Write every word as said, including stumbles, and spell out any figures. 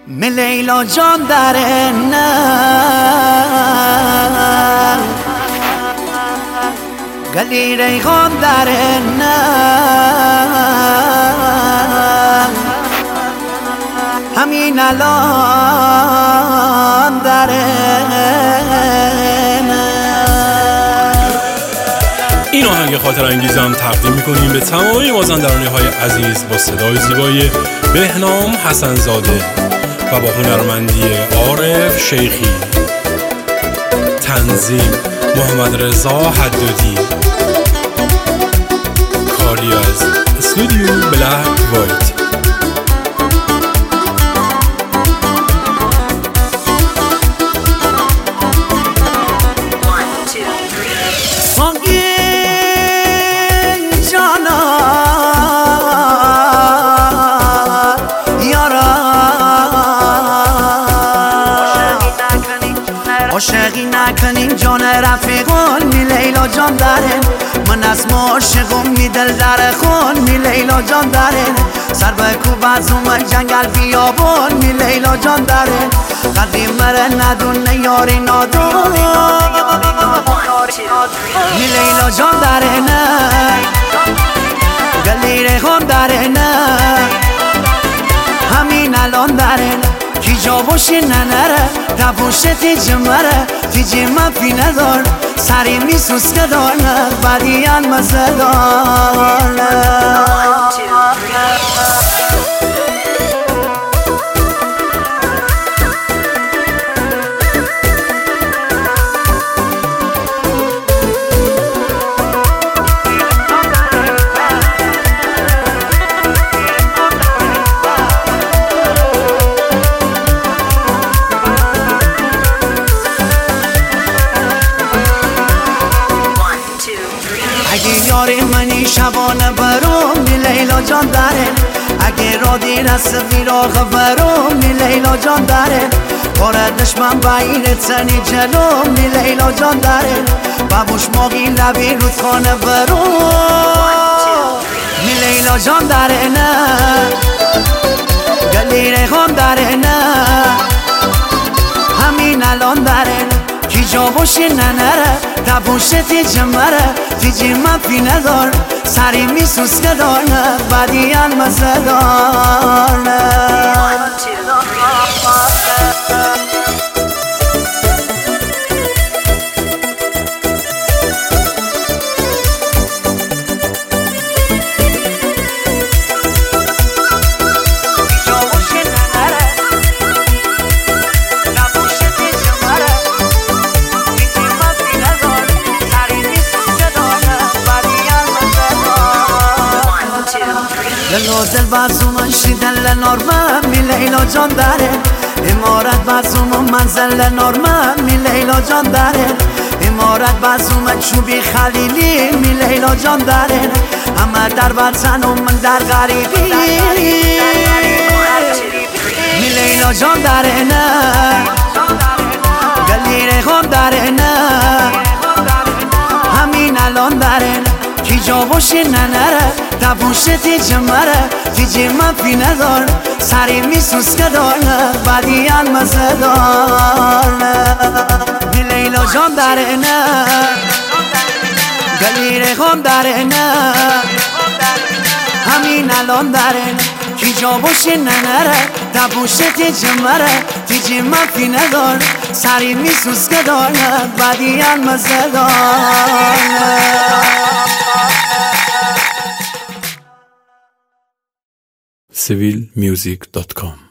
می لیلا جان در نه گلی ریحان در نه همین الان در این آهنگ خاطر انگیزم تقدیم میکنیم به تمامی مازندرانی های عزیز با صدای زیبای بهنام حسن زاده و با هنرمندی عارف شیخی. تنظیم محمد رضا حدادی. کاری از استودیو بلک وایت. عاشقی نکنین جان رفیقان می لیلا جان دارن من از ما عاشقم می دل در خون می لیلا جان دارن سر به کوب از اومن جنگل بیابون می لیلا جان دارن قدری مره ندونه یاری نادون می لیلا جان دارن گلی ریحان دارن همین الان دارن کی جا باشی ننره تبوشه تیجی مره تیجی من پی ندار سری می سوسکه دارن بدیان مزه دارن اگه یاری منی شبانه برام می لیلا جان داره اگه را دیر از فراغ برام می لیلا جان داره کار دشمن باید سنی جلوم می لیلا جان داره بابوش ماگی لبی رودخانه برام می لیلا جان داره نه گلی ریحان داره نه همین الان داره کی جا باشی ننره تبوشه تیجی مره تیجی من پی ندار سری می سوسکه دارنه بدیان مزه دارنه دلو دل بازومن شیدل نورمن می لیلا جان داره امارت بازومن منزل نورمن می لیلا جان داره امارت بازومن چوبی خلیلی می لیلا جان داره همه در وطن و من در غریبی می لیلا جان داره نه گلی ریحان داره نه همین الان داره کی جا باشی ننره تبوشه تیجی مره تیجی من پی ندار سری می سوسکه دارنه بدیان مزه دارنه می لیلا جان داره نه گلی ریحان داره نه همین الان داره کی جا باشی ننره تبوشه تیجی مره تیجی من پی ندار سری می سوسکه دارنه بدیان مزه دارنه سیویل میوزیک دات کام